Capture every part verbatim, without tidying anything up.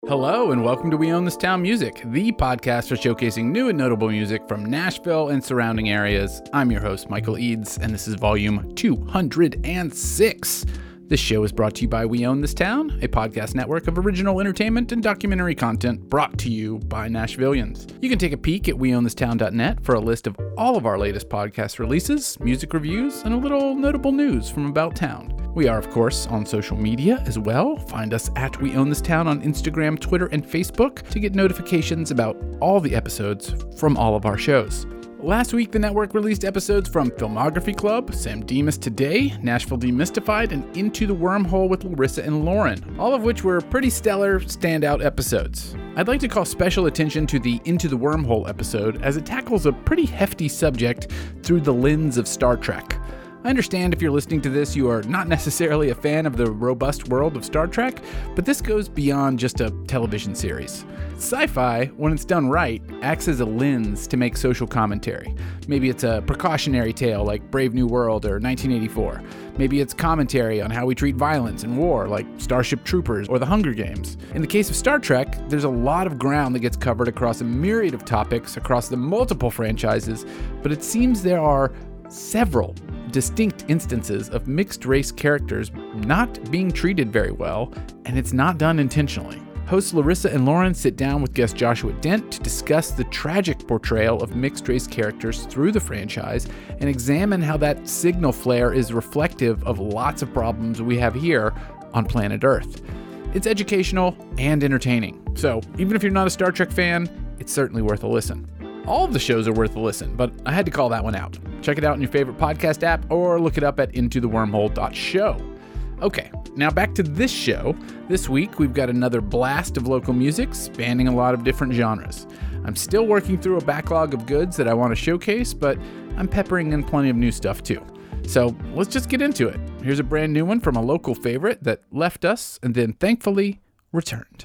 Hello and welcome to We Own This Town Music, the podcast for showcasing new and notable music from Nashville and surrounding areas. I'm your host, Michael Eads, and this is volume two hundred six. This show is brought to you by We Own This Town, a podcast network of original entertainment and documentary content brought to you by Nashvillians. You can take a peek at we own this town dot net for a list of all of our latest podcast releases, music reviews, and a little notable news from about town. We are, of course, on social media as well. Find us at We Own This Town on Instagram, Twitter, and Facebook to get notifications about all the episodes from all of our shows. Last week, the network released episodes from Filmography Club, Sam Demas Today, Nashville Demystified, and Into the Wormhole with Larissa and Lauren, all of which were pretty stellar, standout episodes. I'd like to call special attention to the Into the Wormhole episode, as it tackles a pretty hefty subject through the lens of Star Trek. I understand if you're listening to this, you are not necessarily a fan of the robust world of Star Trek, but this goes beyond just a television series. Sci-fi, when it's done right, acts as a lens to make social commentary. Maybe it's a precautionary tale like Brave New World or nineteen eighty-four. Maybe it's commentary on how we treat violence and war like Starship Troopers or The Hunger Games. In the case of Star Trek, there's a lot of ground that gets covered across a myriad of topics across the multiple franchises, but it seems there are several distinct instances of mixed-race characters not being treated very well, and it's not done intentionally. Hosts Larissa and Lauren sit down with guest Joshua Dent to discuss the tragic portrayal of mixed-race characters through the franchise and examine how that signal flare is reflective of lots of problems we have here on planet Earth. It's educational and entertaining, so even if you're not a Star Trek fan, it's certainly worth a listen. All of the shows are worth a listen, but I had to call that one out. Check it out in your favorite podcast app or look it up at into the wormhole dot show. Okay, now back to this show. This week, we've got another blast of local music spanning a lot of different genres. I'm still working through a backlog of goods that I want to showcase, but I'm peppering in plenty of new stuff too. So let's just get into it. Here's a brand new one from a local favorite that left us and then thankfully returned.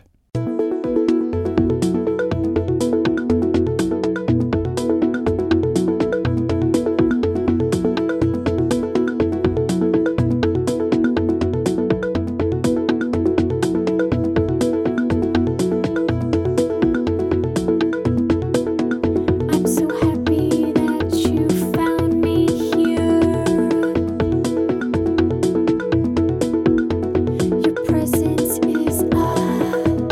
Presence is a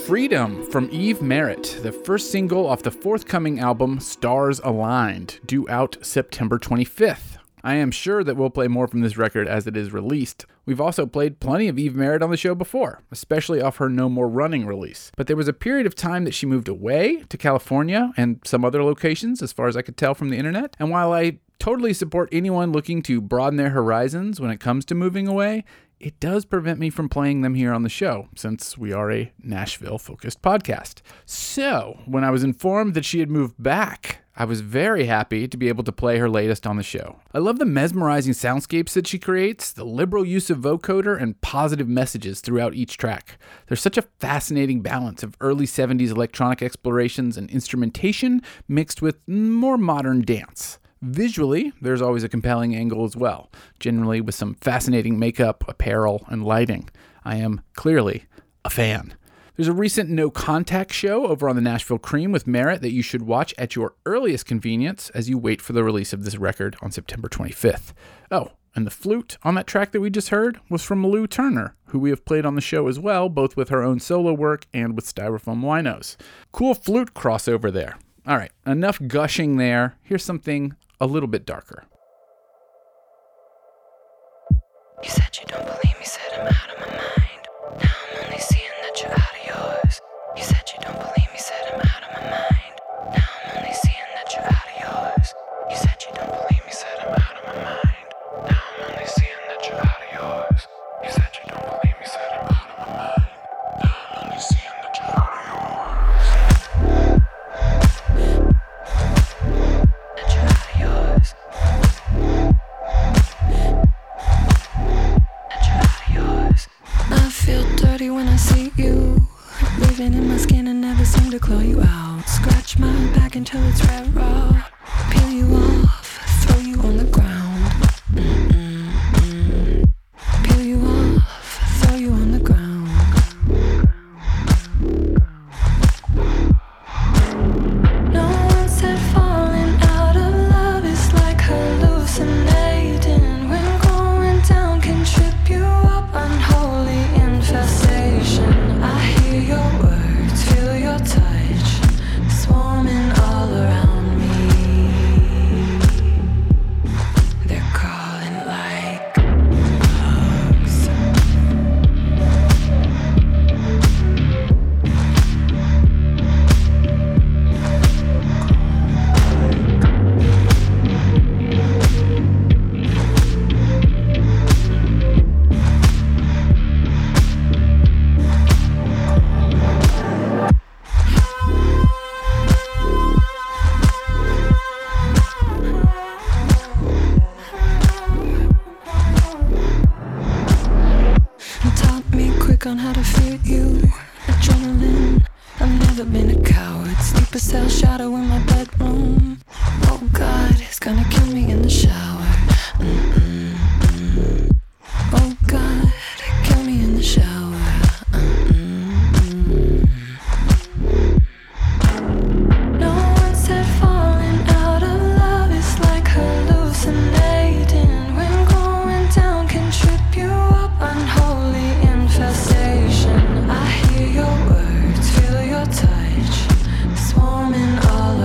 Freedom from Eve Merritt, the first single off the forthcoming album Stars Aligned, due out September twenty-fifth. I am sure that we'll play more from this record as it is released. We've also played plenty of Eve Merritt on the show before, especially off her No More Running release. But there was a period of time that she moved away to California and some other locations, as far as I could tell from the internet. And while I totally support anyone looking to broaden their horizons when it comes to moving away, it does prevent me from playing them here on the show, since we are a Nashville-focused podcast. So, when I was informed that she had moved back, I was very happy to be able to play her latest on the show. I love the mesmerizing soundscapes that she creates, the liberal use of vocoder, and positive messages throughout each track. There's such a fascinating balance of early seventies electronic explorations and instrumentation mixed with more modern dance. Visually, there's always a compelling angle as well, generally with some fascinating makeup, apparel, and lighting. I am clearly a fan. There's a recent No Contact show over on the Nashville Cream with Merritt that you should watch at your earliest convenience as you wait for the release of this record on September twenty-fifth. Oh, and the flute on that track that we just heard was from Lou Turner, who we have played on the show as well, both with her own solo work and with Styrofoam Winos. Cool flute crossover there. All right, enough gushing there. Here's something a little bit darker. You said you don't believe me, said I'm out of my mind. Now I'm only seeing that you're out of yours. You said you don't believe me, said I'm out of my mind. Now I'm only seeing that you're out of yours. You said you don't believe me, said I'm out of my mind. Now I'm only seeing that you're out of yours. You said you don't believe me, said I'm out of my mind. Now I'm only seeing that you're out of yours. That you're out of yours. I feel dirty when I see you, living in my skin and never seem to claw you out. Scratch my back until it's red raw, peel you off, throw you on the ground. Mm-mm-mm. Peel you off, throw you on the ground. No one said falling out of love is like hallucinating. When going down can trip you up, unholy infestation. I hear your words, feel your touch, swarming all around me. They're crawling like bugs. Taught me quick on how to fear you. Adrenaline, I've never been a coward. Sleeper cell shadow in my bedroom. Oh God, it's gonna kill me in the shower. Mm-mm-mm. Oh God, kill me in the shower. Mm-mm-mm. No one said falling out of love is like hallucinating. When going down can trip you up, unholy infestation. I hear your words, feel your touch, swarming all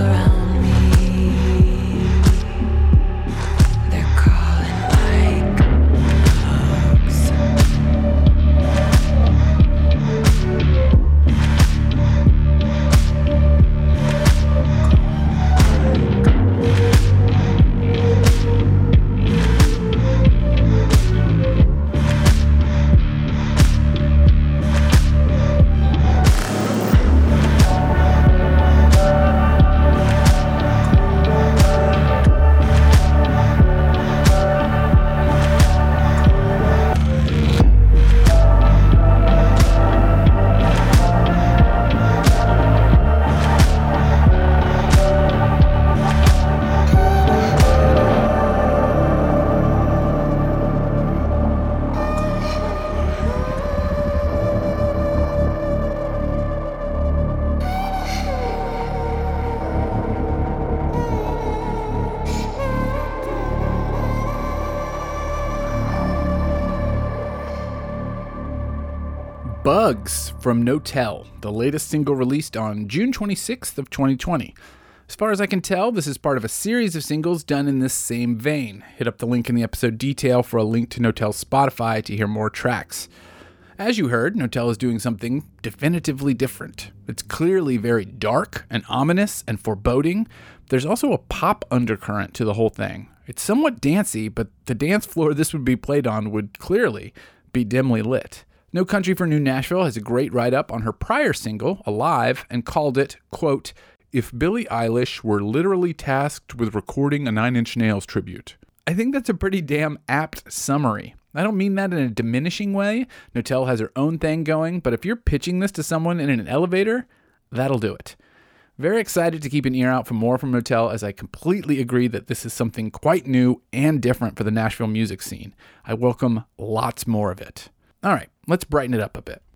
Hugs from No-Tell, the latest single released on June twenty-sixth of twenty twenty. As far as I can tell, this is part of a series of singles done in this same vein. Hit up the link in the episode detail for a link to No-Tell's Spotify to hear more tracks. As you heard, No-Tell is doing something definitively different. It's clearly very dark and ominous and foreboding. There's also a pop undercurrent to the whole thing. It's somewhat dancey, but the dance floor this would be played on would clearly be dimly lit. No Country for New Nashville has a great write-up on her prior single, Alive, and called it, quote, "If Billie Eilish were literally tasked with recording a Nine Inch Nails tribute." I think that's a pretty damn apt summary. I don't mean that in a diminishing way. No-Tell has her own thing going, but if you're pitching this to someone in an elevator, that'll do it. Very excited to keep an ear out for more from No-Tell, as I completely agree that this is something quite new and different for the Nashville music scene. I welcome lots more of it. All right, let's brighten it up a bit.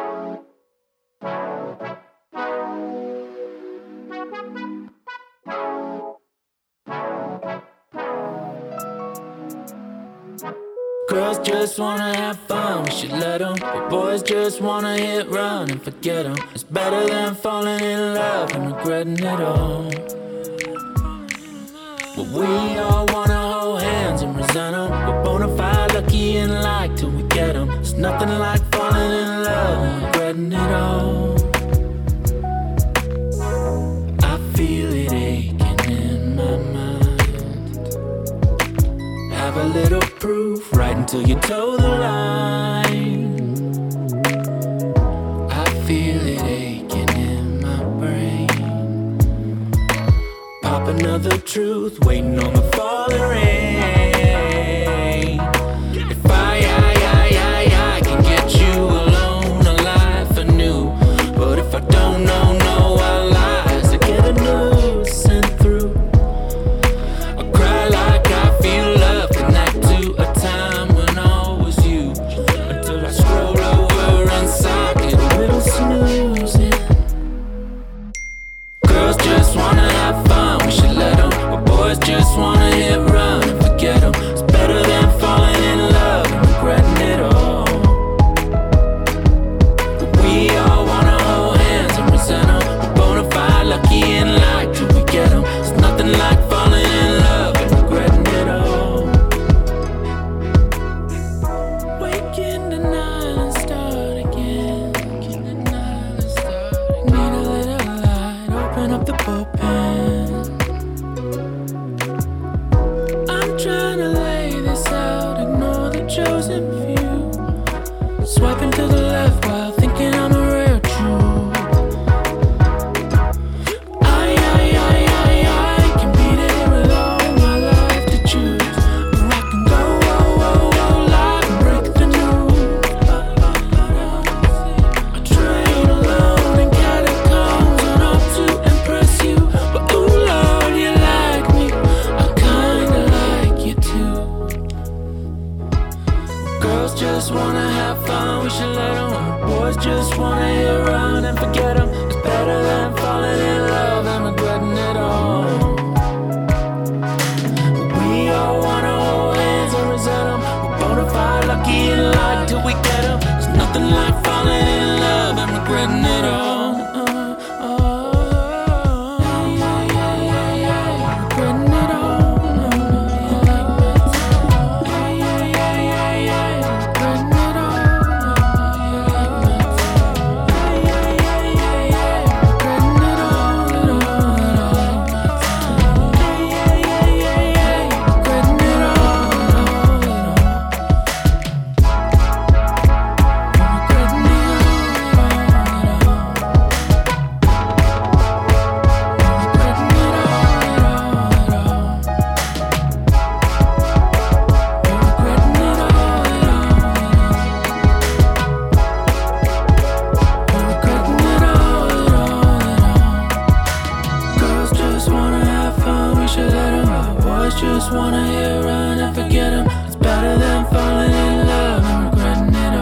Girls just wanna have fun, we should let them. But boys just wanna hit run and forget them. It's better than falling in love and regretting it all. But we all wanna hold hands and resent them. We're bona fide lucky and like till we get them. It's nothing like falling in love and regretting it all. I feel it aching in my mind. Have a little proof right until you toe the line. I feel it aching in my brain. Pop another truth, waiting on the falling rain. If I, I, I, I, I can get you alone, alive anew. But if I don't know, no, I lies, I get a news sent through. I cry like I feel love, connect to a time when all was you. Until I scroll over inside, get a little snoozing. Girls just wanna have fun, we should let them. But boys just wanna hit run and forget them. It's better than falling in love and regretting it all. But we all wanna hold hands and resent them. We're bona fide lucky and like till we get them. It's nothing like falling in love and regretting it all. Wake in denial and start again. Need a little light, open up the bullpen. I'm trying to lay this out, ignore the chosen few. Swiping to the left while thinking I'm a real true. I, I, I, I, I can beat it with all my life to choose. Or I can go, oh, oh, oh, live and break the news. I train alone in catacombs and up to impress you. But ooh, Lord, you like me, I kinda like you too. Girls just wanna have fun, we should let them. Boys just wanna hit around and forget them. It's better than falling in love and regretting it all. We all wanna hold hands and resent them. We're bona fide lucky and like till we get them. There's nothing like falling in love and regretting it all. Uh, oh, yeah, yeah, yeah, yeah. Regretting it all. Yeah, yeah, yeah, yeah, yeah. Regretting it all. Yeah, yeah, yeah, yeah, yeah. Regretting it all. Yeah, yeah, yeah, yeah, yeah. Regretting it all. Just wanna hear run and forget them. It's better than falling in love and regretting it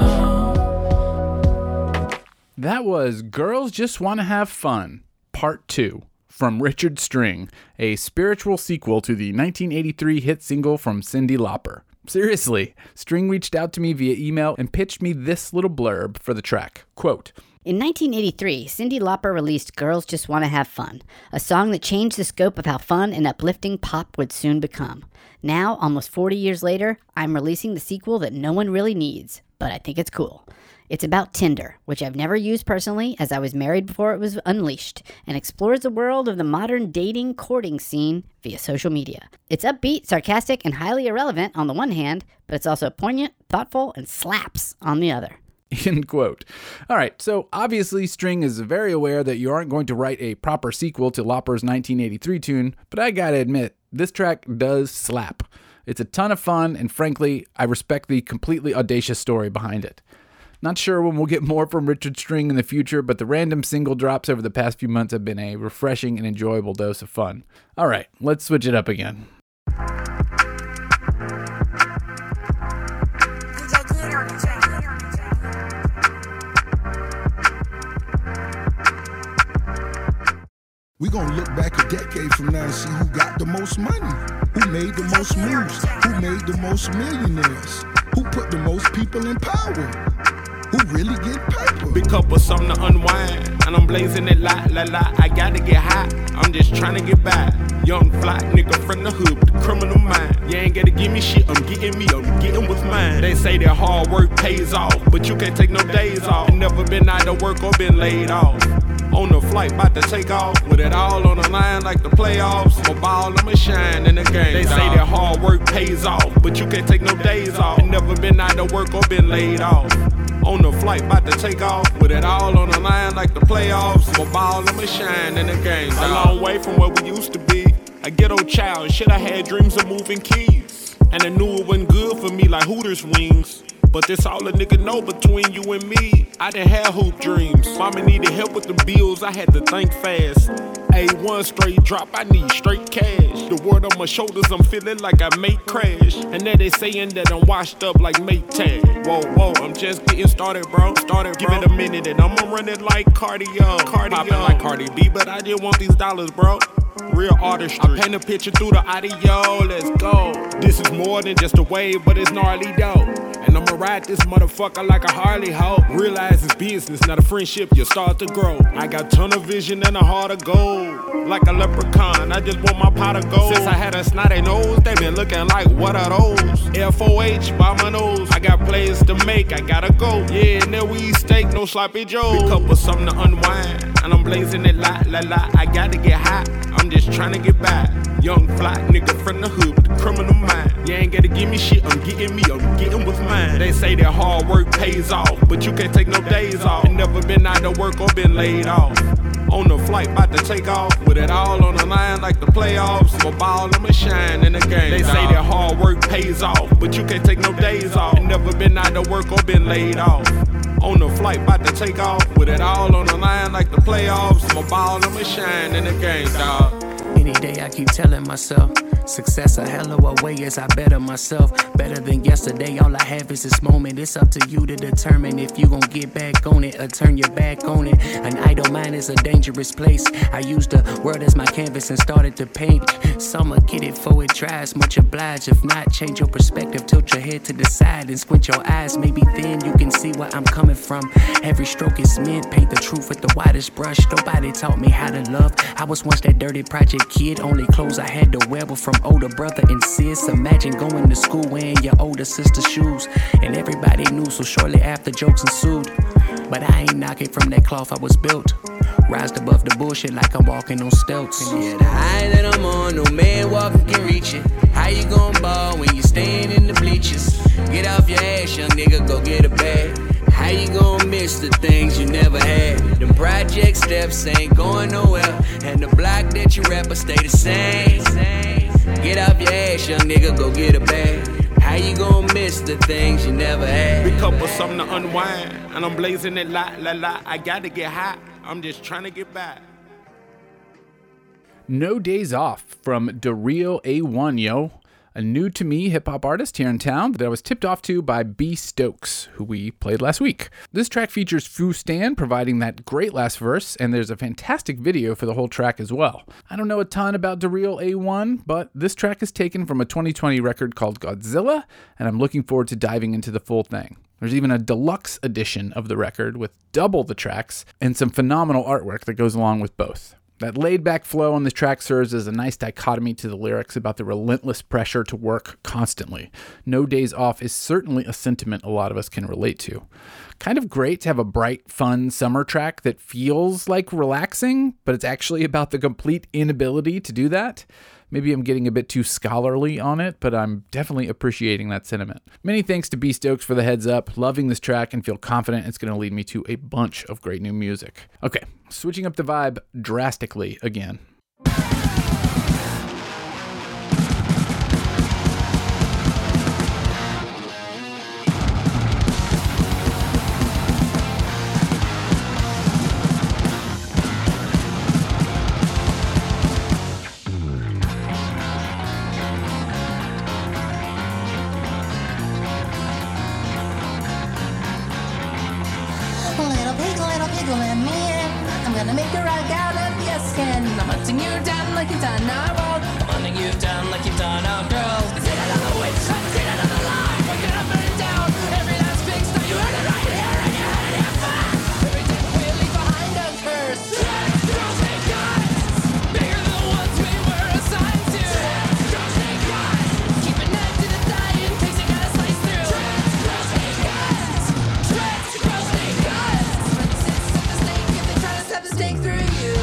all. That was Girls Just Wanna Have Fun, Part two, from Richard String, a spiritual sequel to the nineteen eighty-three hit single from Cyndi Lauper. Seriously, String reached out to me via email and pitched me this little blurb for the track. Quote, In nineteen eighty-three, Cyndi Lauper released Girls Just Wanna Have Fun, a song that changed the scope of how fun and uplifting pop would soon become. Now, almost forty years later, I'm releasing the sequel that no one really needs, but I think it's cool. It's about Tinder, which I've never used personally as I was married before it was unleashed, and explores the world of the modern dating courting scene via social media. It's upbeat, sarcastic, and highly irrelevant on the one hand, but it's also poignant, thoughtful, and slaps on the other. End quote. All right, so obviously String is very aware that you aren't going to write a proper sequel to Lauper's nineteen eighty-three tune, but I gotta admit, this track does slap. It's a ton of fun, and frankly, I respect the completely audacious story behind it. Not sure when we'll get more from Richard String in the future, but the random single drops over the past few months have been a refreshing and enjoyable dose of fun. All right, let's switch it up again. We gonna look back a decade from now and see who got the most money, who made the most moves, who made the most millionaires, who put the most people in power, who really get paper. Big cup of something to unwind, and I'm blazing it la la la. I gotta get high, I'm just trying to get by. Young fly nigga from the hood with the criminal mind. You ain't gotta give me shit, I'm getting me, I'm getting what's mine. They say that hard work pays off, but you can't take no days off. Ain't never been out of work or been laid off. On the flight, about to take off, with it all on the line like the playoffs. I'm a ball, I'ma shine in the game. They say that hard work pays off, but you can't take no days off. Ain't never been out of work or been laid off. On the flight, about to take off, with it all on the line like the playoffs. I'm a ball, I'ma shine in the game. A long way from where we used to be. A ghetto child, shit, I had dreams of moving keys. And I knew it wasn't good for me like Hooters wings. But this all a nigga know between you and me. I didn't have hoop dreams. Mama needed help with the bills, I had to think fast. A one straight drop, I need straight cash. The word on my shoulders, I'm feeling like I may crash. And then they saying that I'm washed up like mate tag. Whoa, whoa, I'm just getting started, bro. Started, bro. Give it a minute and I'ma run it like cardio. Cardio. Popping like Cardi B, but I just want these dollars, bro. Real artistry. I paint a picture through the audio, let's go. This is more than just a wave, but it's gnarly dope. And I'ma ride this motherfucker like a Harley hoe. Realize it's business, not a friendship, you start to grow. I got ton of vision and a heart of gold. Like a leprechaun, I just want my pot of gold. Since I had a snotty nose, they been looking like, what are those? F O H by my nose. I got plays to make, I gotta go. Yeah, and then we eat steak, no sloppy joe. Big cup of something to unwind, and I'm blazing it la la la. I gotta get hot, I'm just trying to get by. Young fly nigga from the hood with the criminal mind. You ain't gotta give me shit, I'm getting me, I'm getting what's mine. They say that hard work pays off, but you can't take no days off. Ain't never been out of work or been laid off. On the flight, about to take off, with it all on the line like the playoffs. I'm a ball, I'ma shine in the game. They say that hard work pays off, but you can't take no days off. Ain't never been out of work or been laid off. On the flight, about to take off, with it all on the line like the playoffs. I'm a ball, I'ma shine in the game, dawg. Any day I keep telling myself, success a hell of a way as I better myself. Better than yesterday, all I have is this moment. It's up to you to determine if you gon' get back on it or turn your back on it. An idle mind is a dangerous place. I used the world as my canvas and started to paint. Summer get it for it tries, much obliged. If not, change your perspective, tilt your head to the side and squint your eyes. Maybe then you can see where I'm coming from. Every stroke is meant, paint the truth with the widest brush. Nobody taught me how to love. I was once that dirty project kid, only clothes I had to wear were from older brother and sis. Imagine going to school wearing your older sister's shoes, and everybody knew, so shortly after jokes ensued. But I ain't knocking from that cloth I was built. Rised above the bullshit like I'm walking on stilts. Yeah, the high that I'm on, no man walking can reach it. How you gon' ball when you staying in the bleachers? Get off your ass, young nigga, go get a bag. How you gon' miss the things you never had? Them project steps ain't going nowhere, and the block that you rap will stay the same. Get off your ass, young nigga, go get a bag. How you gon' miss the things you never had? Big cup of something to unwind, and I'm blazing it la la la. I gotta get hot, I'm just trying to get back. No Days Off from DeReal A one, yo. a new-to-me hip-hop artist here in town that I was tipped off to by B. Stokes, who we played last week. This track features Fu Stan providing that great last verse, and there's a fantastic video for the whole track as well. I don't know a ton about DeReal A one, but this track is taken from a twenty twenty record called Godzilla, and I'm looking forward to diving into the full thing. There's even a deluxe edition of the record with double the tracks and some phenomenal artwork that goes along with both. That laid-back flow on this track serves as a nice dichotomy to the lyrics about the relentless pressure to work constantly. No days off is certainly a sentiment a lot of us can relate to. Kind of great to have a bright, fun summer track that feels like relaxing, but it's actually about the complete inability to do that. Maybe I'm getting a bit too scholarly on it, but I'm definitely appreciating that sentiment. Many thanks to B. Stokes for the heads up, loving this track and feel confident it's going to lead me to a bunch of great new music. Okay, switching up the vibe drastically again. Little pig, little pig, let me in. I'm gonna make a rug out of your skin. I'm hunting you down like you've done our world. I'm hunting you down like you've done our girls. Sit it on the witch, sit it on the line. We're gonna burn it down. Every last big star, you heard it right here and you heard it here first. Every day we leave behind us first. Girls hate guys, bigger than the ones we were assigned to. Girls hate guys, keep a knife to the thigh in case you gotta slice through. Girls hate guys, girls hate guys. Step the stake through you.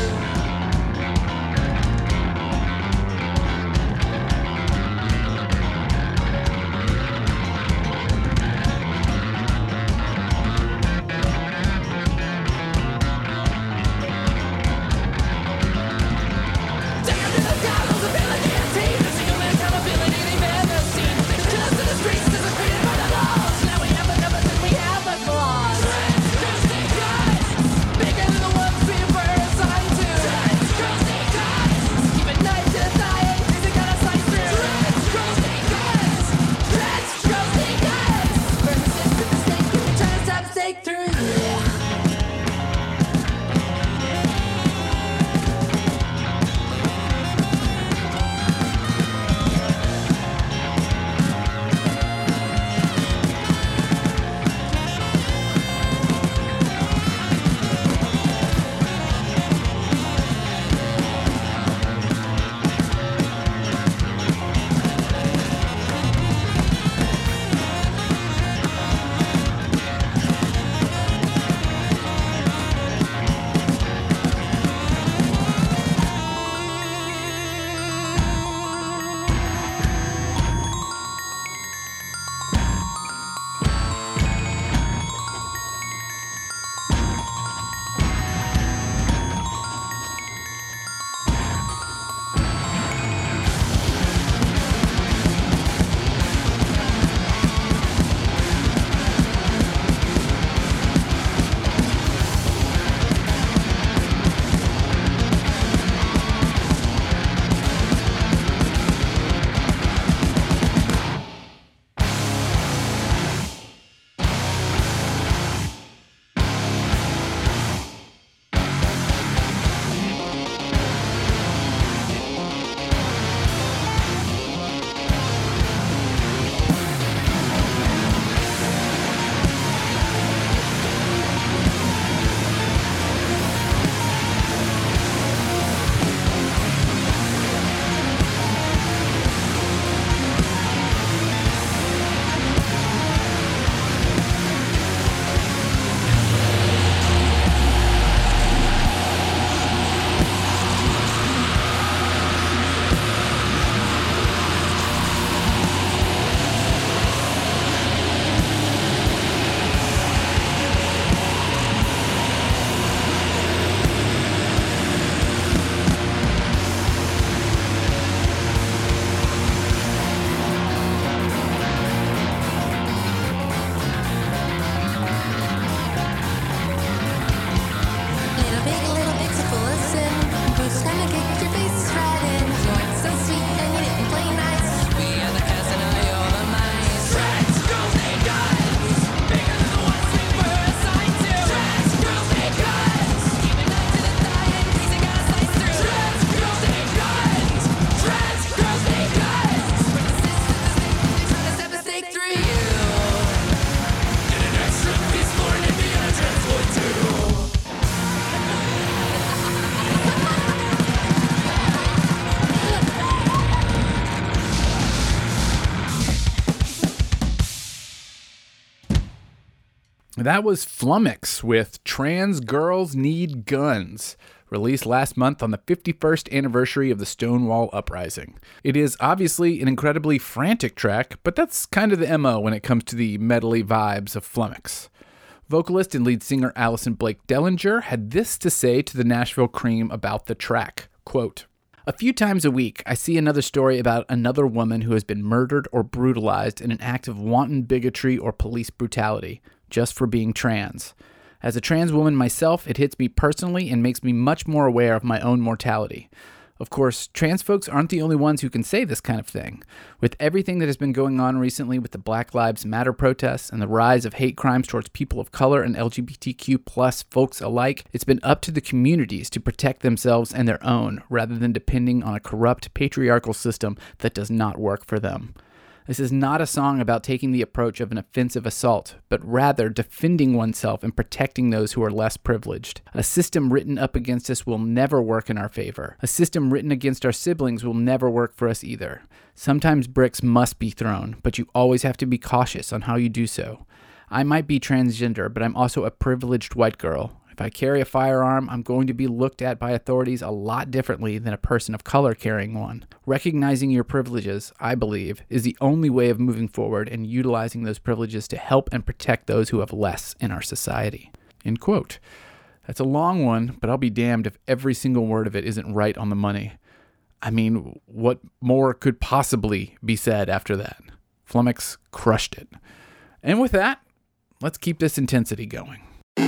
That was Flummox with Trans Girls Need Guns, released last month on the fifty-first anniversary of the Stonewall Uprising. It is obviously an incredibly frantic track, but that's kind of the M O when it comes to the medley vibes of Flummox. Vocalist and lead singer Allison Blake Dellinger had this to say to the Nashville Cream about the track, quote, "A few times a week, I see another story about another woman who has been murdered or brutalized in an act of wanton bigotry or police brutality, just for being trans. As a trans woman myself, it hits me personally and makes me much more aware of my own mortality. Of course, trans folks aren't the only ones who can say this kind of thing. With everything that has been going on recently with the Black Lives Matter protests and the rise of hate crimes towards people of color and L G B T Q plus folks alike, it's been up to the communities to protect themselves and their own, rather than depending on a corrupt patriarchal system that does not work for them. This is not a song about taking the approach of an offensive assault, but rather defending oneself and protecting those who are less privileged. A system written up against us will never work in our favor. A system written against our siblings will never work for us either. Sometimes bricks must be thrown, but you always have to be cautious on how you do so. I might be transgender, but I'm also a privileged white girl. If I carry a firearm, I'm going to be looked at by authorities a lot differently than a person of color carrying one. Recognizing your privileges, I believe, is the only way of moving forward and utilizing those privileges to help and protect those who have less in our society." End quote. That's a long one, but I'll be damned if every single word of it isn't right on the money. I mean, what more could possibly be said after that? Flummox crushed it. And with that, let's keep this intensity going.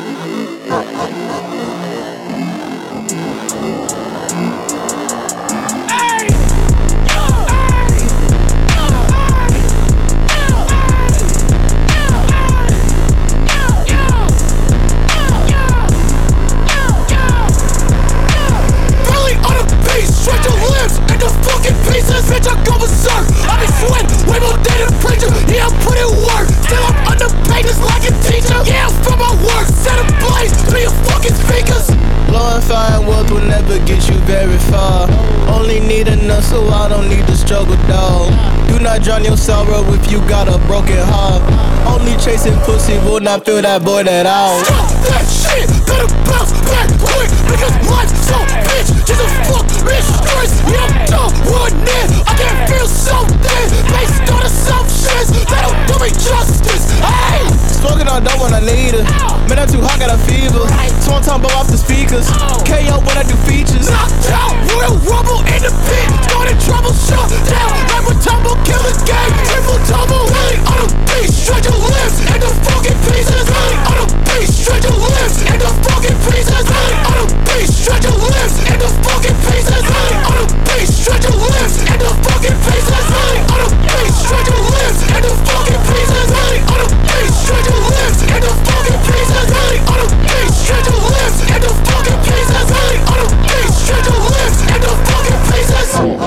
Bitch, I go berserk. I be sweating way more than a preacher. Yeah, I put in work. Still I'm underpaid just like a teacher. Yeah, I'm from my work. Set a blaze to your fucking speakers. Blowing fireworks will never get you very far. Only need enough so I don't need to struggle, dog. Do not drown your sorrow if you got a broken heart. Only chasing pussy will not feel that void at all. Stop that shit, gotta bounce back quick. Because life's so bitch, just a fuck mistress. Yeah, I'm done running, I can't feel something based on assumptions that don't do me justice. Hey! Smoking I don't when I need it. Man, I'm too hot, got a fever. So I'm talking about off the speakers. K O when I do features. Knocked out, real rumble in the pit. Started trouble, shut down. Like a tumble, kill the game. Triple double. Really on the beat, stretch your lips and the fucking pieces. Really on the beat, stretch your lips and the fucking pieces. Really on the beat, stretch your lips and the fucking pieces. Really on the beat, stretch your lips and the fucking pieces. Really on the beat, stretch your lips and the fucking pieces. Really on the beat, stretch your lips and the fucking pieces. Really on the beat, stretch your lips and the fucking pieces. Really on the beat, stretch your lips and the fucking pieces.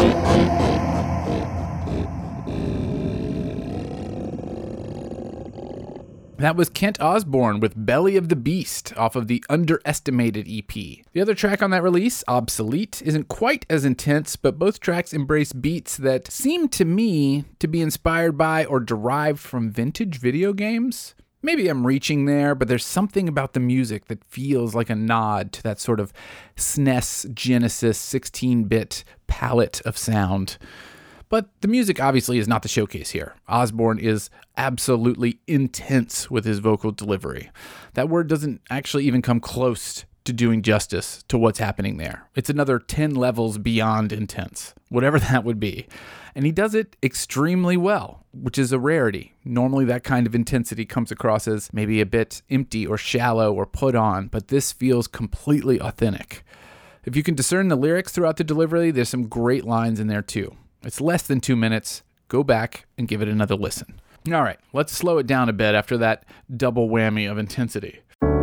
That was Kent Osborne with Belly of the Beast off of the Underestimated E P. The other track on that release, Obsolete, isn't quite as intense, but both tracks embrace beats that seem to me to be inspired by or derived from vintage video games. Maybe I'm reaching there, but there's something about the music that feels like a nod to that sort of S N E S, Genesis, sixteen-bit palette of sound. But the music obviously is not the showcase here. Osborne is absolutely intense with his vocal delivery. That word doesn't actually even come close to doing justice to what's happening there. It's another ten levels beyond intense, whatever that would be. And he does it extremely well, which is a rarity. Normally that kind of intensity comes across as maybe a bit empty or shallow or put on, but this feels completely authentic. If you can discern the lyrics throughout the delivery, there's some great lines in there too. It's less than two minutes. Go back and give it another listen. All right, let's slow it down a bit after that double whammy of intensity.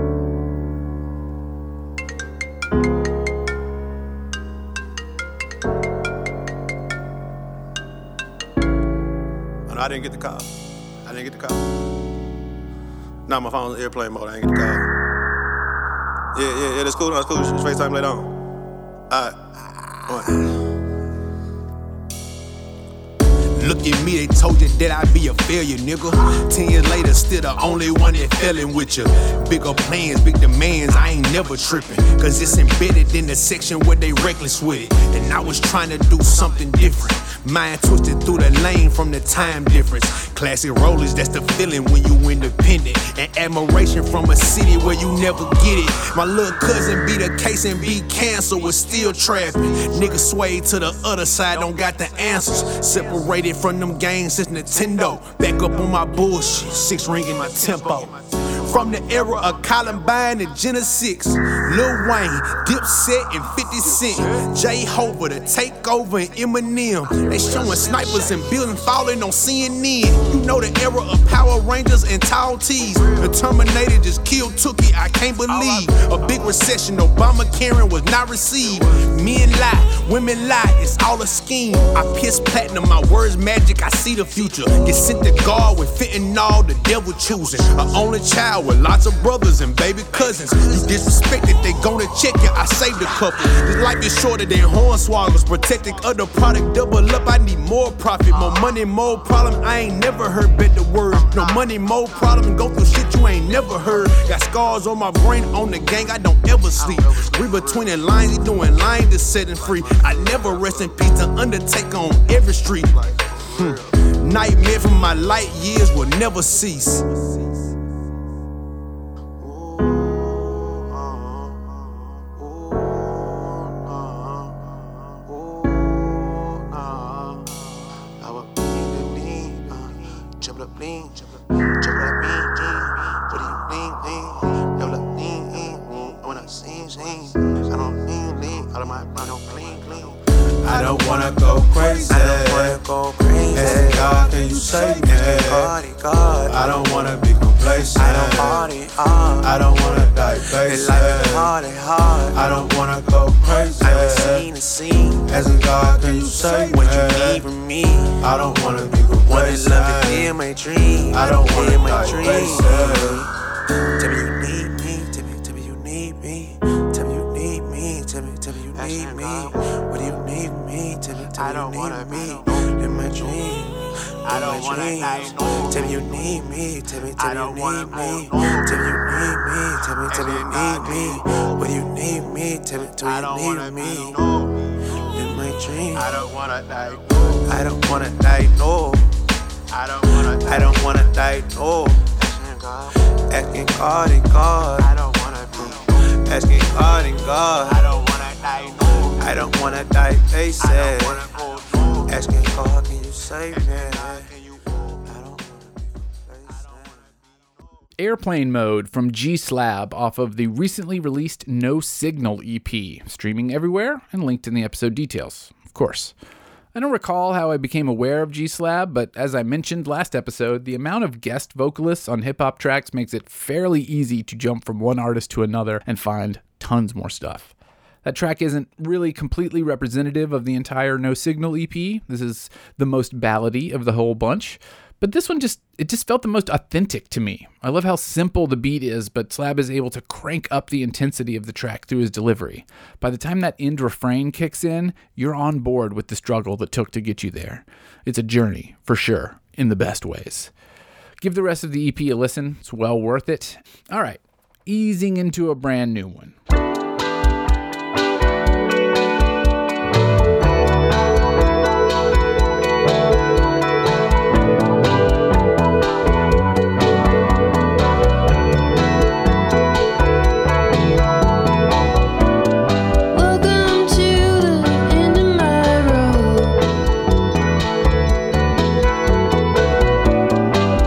Oh, no, I didn't get the call. I didn't get the call. No, my phone's airplane mode. I didn't get the call. Yeah, yeah, yeah, that's cool. That's cool. It's FaceTime later on. All right. All right. Look at me, they told you that I'd be a failure, nigga. Ten years later, still the only one that fellin' with you. Bigger plans, big demands, I ain't never trippin'. Cause it's embedded in the section where they reckless with it. And I was trying to do something different. Mind twisted through the lane from the time difference. Classic rollers, that's the feeling when you independent. And admiration from a city where you never get it. My little cousin beat a case and beat cancer, was still trapping. Niggas swayed to the other side, don't got the answers. Separated from them gangs since Nintendo. Back up on my bullshit, six ring in my tempo. From the era of Columbine and Jenna six, Lil Wayne, Dipset and fifty cent, J Hova, The Takeover and Eminem. They showing snipers and buildings falling on C N N. You know the era of Power Rangers and Tall Tees. The Terminator just killed Tookie, I can't believe. A big recession, Obama Karen was not received. Men lie, women lie, it's all a scheme. I piss platinum, my words magic, I see the future. Get sent to God with fentanyl, the devil choosing. An only child with lots of brothers and baby cousins. You disrespect it, they gonna check you, I saved a couple. This life is shorter than hornswogglers. Protecting other product, double up, I need more profit. More money, more problem, I ain't never heard better words. No money, more problem, go through shit you ain't never heard. Got scars on my brain, on the gang, I don't ever sleep. Read between the lines, he doing lines to setting free. I never rest in peace to Undertaker on every street. Hmm. Nightmare from my light years will never cease. I don't wanna go crazy. I don't wanna go crazy. Asking God, can you save me? I don't wanna be complacent. I don't party hard. I don't wanna die basic. I don't wanna go crazy. I ain't seen the scene. Asking God, can you save me? What you need from me? I don't wanna be complacent. Wanna love to hear my dreams. I don't wanna die basic. Tell me you need me. Tell me, tell me you need me. Tell me you need me. Tell me, tell me you need me. What do you need me? Tell me, tell me I don't you need me. In my dream. I don't wanna die. Tell me you need me. Tell me, tell me you need me. Tell me you need me. Tell me, tell me you need me. What do you need me? Tell me, tell me you need me. In my dream. I don't wanna die. I don't wanna die. No. I don't wanna. I don't wanna die. No. Asking God and God. I don't wanna be. Asking God and God. I don't wanna die. No. I don't wanna die. They said. Asking God, can you save me? Airplane Mode from G-Slab off of the recently released No Signal E P, streaming everywhere and linked in the episode details, of course. I don't recall how I became aware of G-Slab, but as I mentioned last episode, the amount of guest vocalists on hip-hop tracks makes it fairly easy to jump from one artist to another and find tons more stuff. That track isn't really completely representative of the entire No Signal E P. This is the most ballady of the whole bunch. But this one just, it just felt the most authentic to me. I love how simple the beat is, but Slab is able to crank up the intensity of the track through his delivery. By the time that end refrain kicks in, you're on board with the struggle that took to get you there. It's a journey, for sure, in the best ways. Give the rest of the E P a listen. It's well worth it. All right, easing into a brand new one.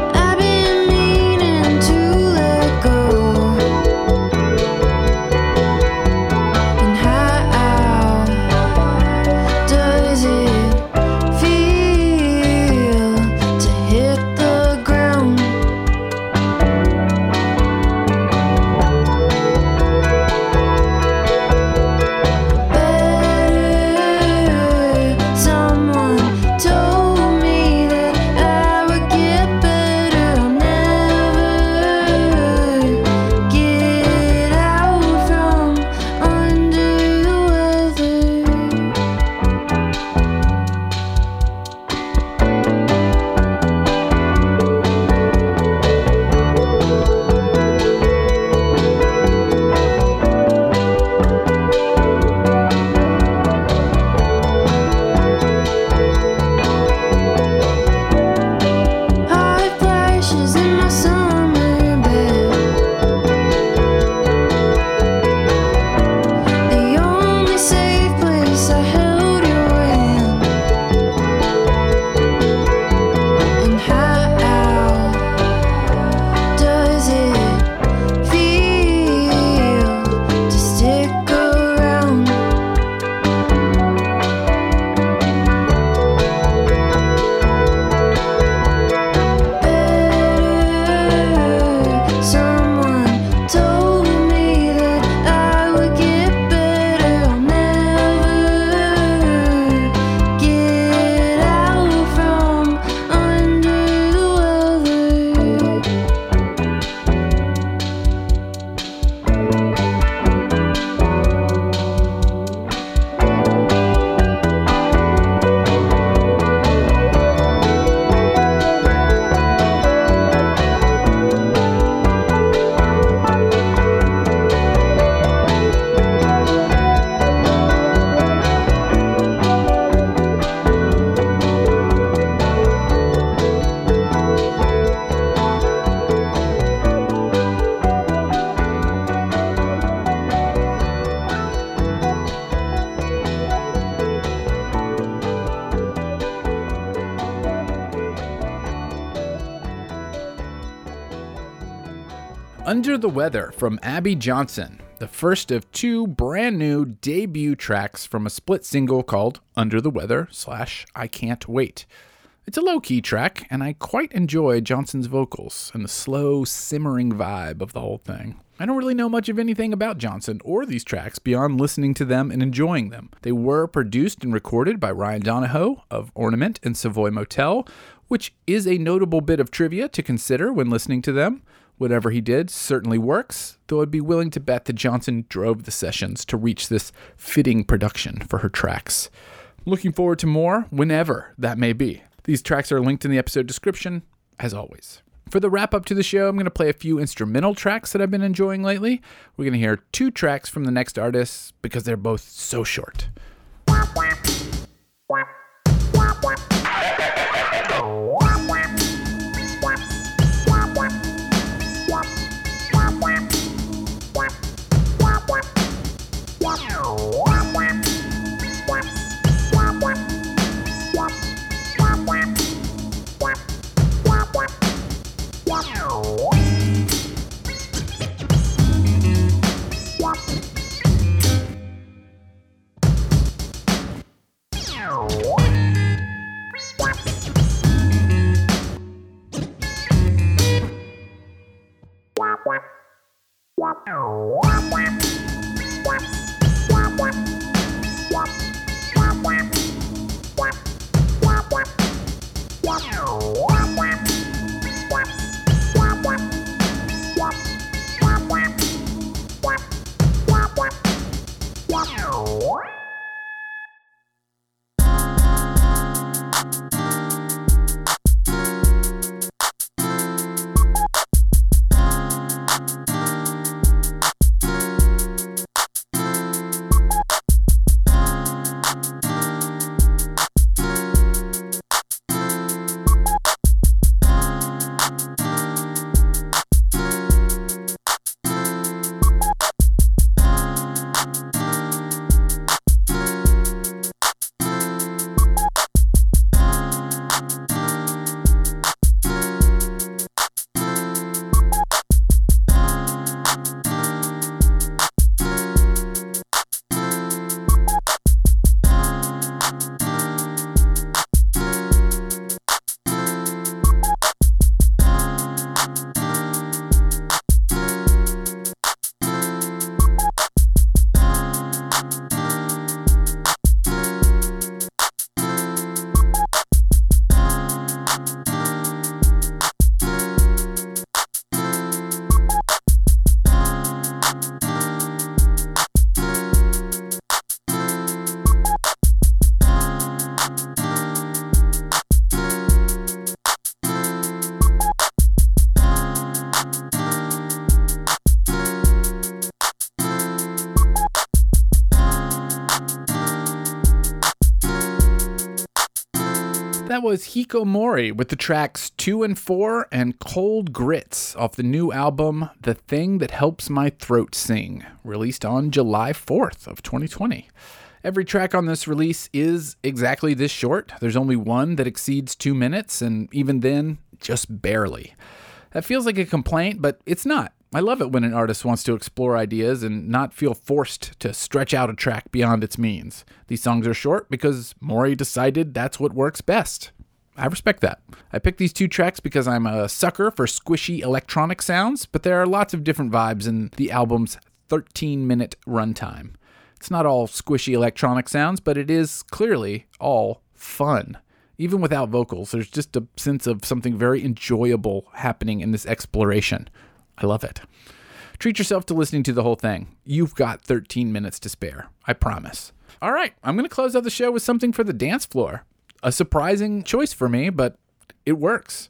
I've been meaning to let go. Under the Weather from Abby Johnson, the first of two brand new debut tracks from a split single called Under the Weather slash I Can't Wait. It's a low-key track, and I quite enjoy Johnson's vocals and the slow, simmering vibe of the whole thing. I don't really know much of anything about Johnson or these tracks beyond listening to them and enjoying them. They were produced and recorded by Ryan Donahoe of Ornament and Savoy Motel, which is a notable bit of trivia to consider when listening to them. Whatever he did certainly works, though I'd be willing to bet that Johnson drove the sessions to reach this fitting production for her tracks. Looking forward to more whenever that may be. These tracks are linked in the episode description, as always. For the wrap up to the show, I'm going to play a few instrumental tracks that I've been enjoying lately. We're going to hear two tracks from the next artist because they're both so short. That was Hikomori with the tracks two and four and Cold Grits off the new album The Thing That Helps My Throat Sing, released on July fourth of twenty twenty. Every track on this release is exactly this short. There's only one that exceeds two minutes, and even then, just barely. That feels like a complaint, but it's not. I love it when an artist wants to explore ideas and not feel forced to stretch out a track beyond its means. These songs are short because Mori decided that's what works best. I respect that. I picked these two tracks because I'm a sucker for squishy electronic sounds, but there are lots of different vibes in the album's thirteen-minute runtime. It's not all squishy electronic sounds, but it is clearly all fun. Even without vocals, there's just a sense of something very enjoyable happening in this exploration. I love it. Treat yourself to listening to the whole thing. You've got thirteen minutes to spare. I promise. All right, I'm going to close out the show with something for the dance floor. A surprising choice for me, but it works.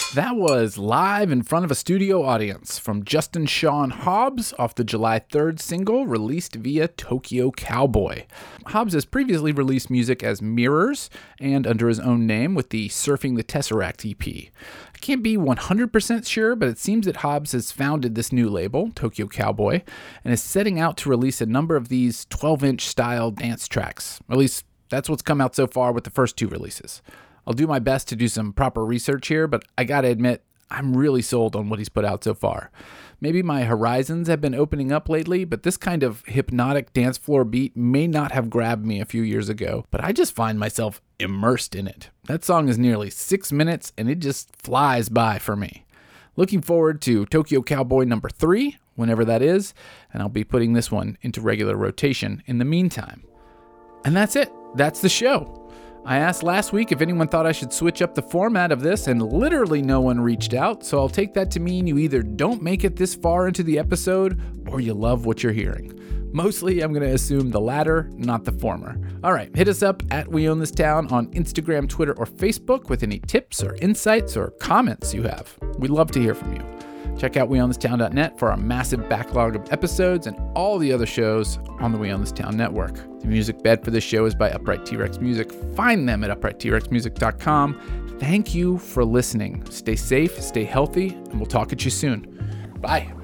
That was live in front of a studio audience from Justin Sean Hobbs off the July third single released via Tokyo Cowboy. Hobbs has previously released music as Mirrors and under his own name with the Surfing the Tesseract E P. I can't be one hundred percent sure, but it seems that Hobbs has founded this new label, Tokyo Cowboy, and is setting out to release a number of these twelve-inch style dance tracks. At least that's what's come out so far with the first two releases. I'll do my best to do some proper research here, but I gotta admit, I'm really sold on what he's put out so far. Maybe my horizons have been opening up lately, but this kind of hypnotic dance floor beat may not have grabbed me a few years ago, but I just find myself immersed in it. That song is nearly six minutes, and it just flies by for me. Looking forward to Tokyo Cowboy number three, whenever that is, and I'll be putting this one into regular rotation in the meantime. And that's it. That's the show. I asked last week if anyone thought I should switch up the format of this, and literally no one reached out, so I'll take that to mean you either don't make it this far into the episode, or you love what you're hearing. Mostly, I'm going to assume the latter, not the former. All right, hit us up at We Own This Town on Instagram, Twitter, or Facebook with any tips or insights or comments you have. We'd love to hear from you. Check out we own this town dot net for our massive backlog of episodes and all the other shows on the We Own This Town network. The music bed for this show is by Upright T-Rex Music. Find them at upright t rex music dot com. Thank you for listening. Stay safe, stay healthy, and we'll talk at you soon. Bye.